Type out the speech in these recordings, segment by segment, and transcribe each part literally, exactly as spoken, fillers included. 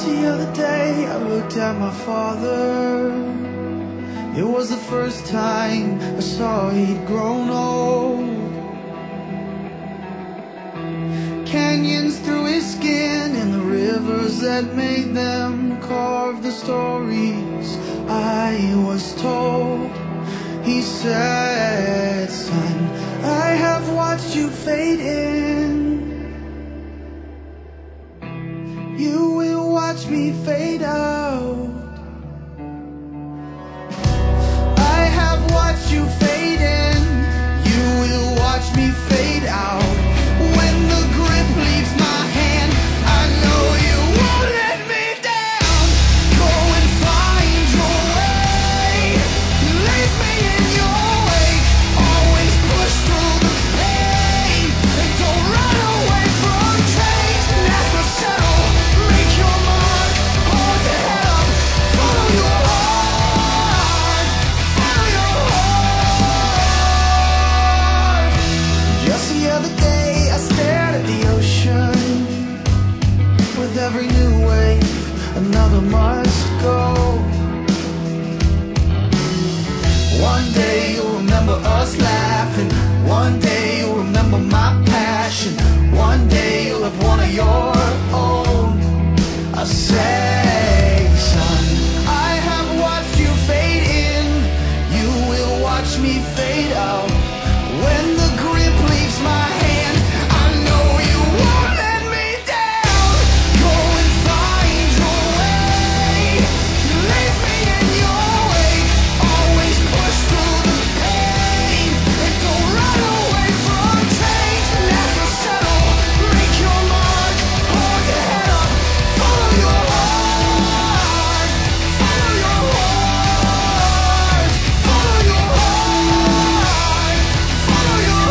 the other day I looked at my father. It was the first time I saw he'd grown old. Canyons through his skin and the rivers that made them carved the stories I was told. He said, son, I have watched you fade in. You will watch me fade out. I have watched you fade in. You will watch me fade out. When the grip leaves my hand, I know you won't let me down. Go and find your way. Leave me in your wake. Always push through the pain and don't run away from change. Never settle. Make your mark. Hold your head up. Follow your heart. Follow your heart. Just the other day I stared at the ocean. With every new wave, another must go. One day you'll remember us laughing. One day you'll remember my passion. One day you'll have one of your own. I say, son, I have watched you fade in. You will watch me fade out. When the grip leaves my hand, I know you won't let me down. Go and find your way. Leave me in your wake. Always push through the pain and don't run away from change. Never settle. Make your mark. Hold your head up. Follow your heart. Follow your heart. Follow your heart. Follow your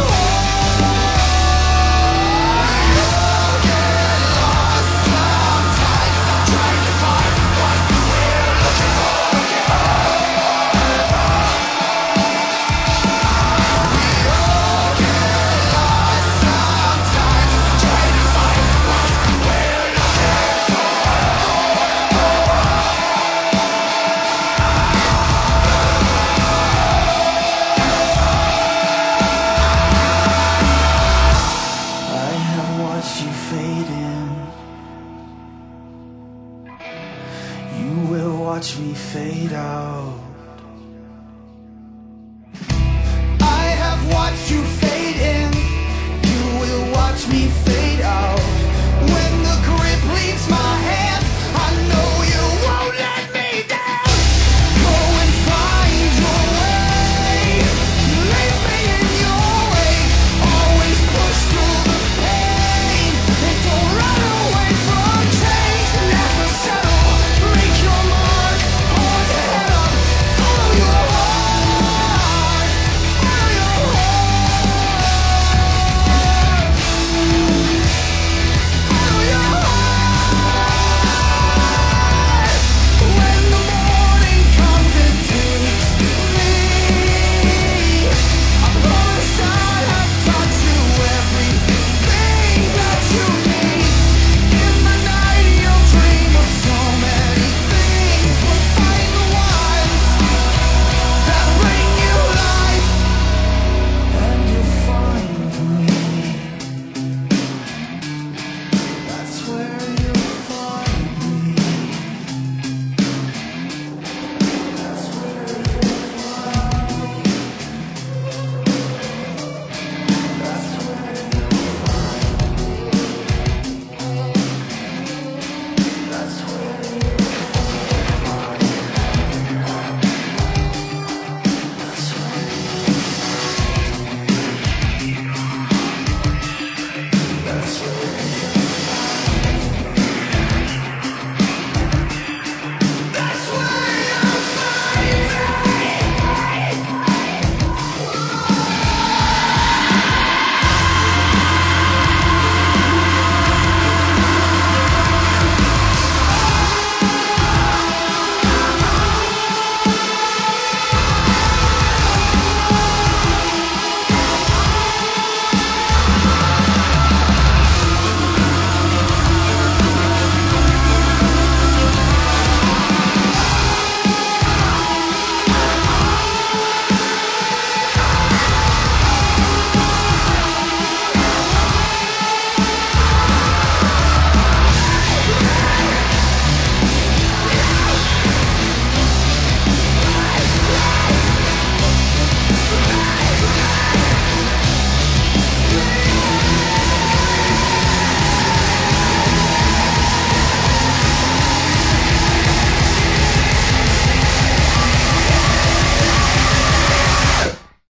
heart. You'll get lost sometimes trying to find what we're looking for. You'll get lost sometimes trying to find what we're looking for. I have watched you fade in. You will watch me fade out.